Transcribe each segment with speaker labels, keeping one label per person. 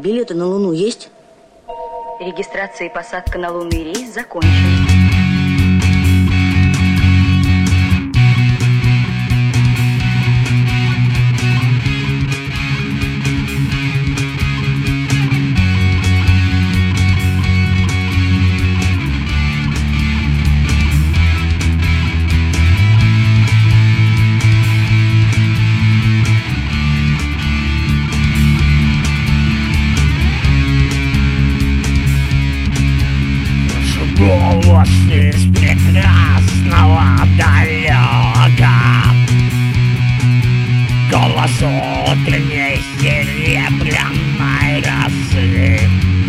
Speaker 1: Билеты на Луну есть?
Speaker 2: Регистрация и посадка на лунный рейс закончена.
Speaker 3: Голос из прекрасного далека, голос утренней серебряной росы.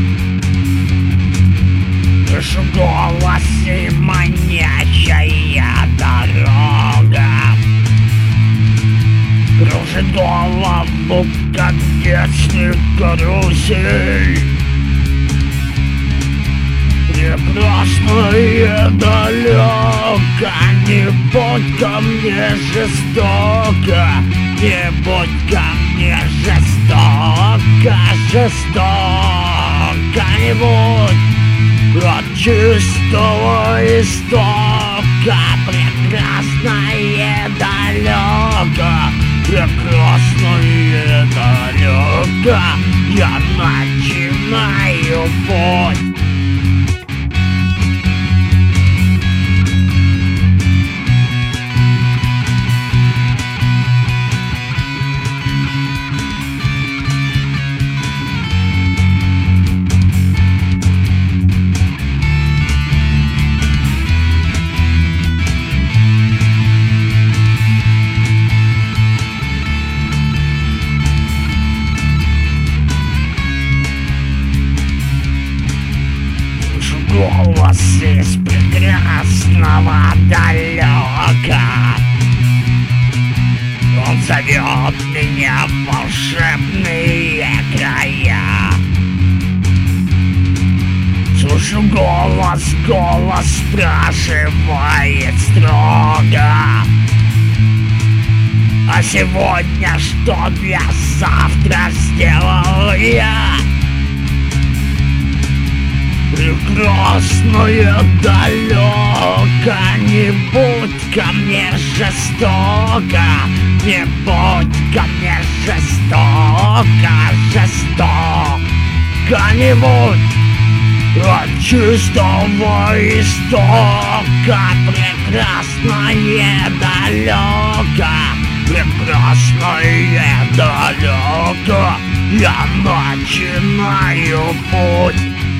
Speaker 3: Слышу голос и манящая дорога, кружит голову, как детский карусель. Прекрасное далеко, не будь ко мне жестоко, не будь ко мне жестоко, жестоко не будь от чистого истока. Прекрасное далеко, прекрасное далеко, я начинаю путь. Голос из прекрасного далека, он зовет меня в волшебные края. Слышу голос, голос спрашивает строго: а сегодня что для завтра сделал я? Прекрасное далеко, не будь ко мне жестоко, не будь ко мне жестоко, жестоко не будь от чистого истока. Прекрасное далеко, прекрасное далеко, я начинаю путь.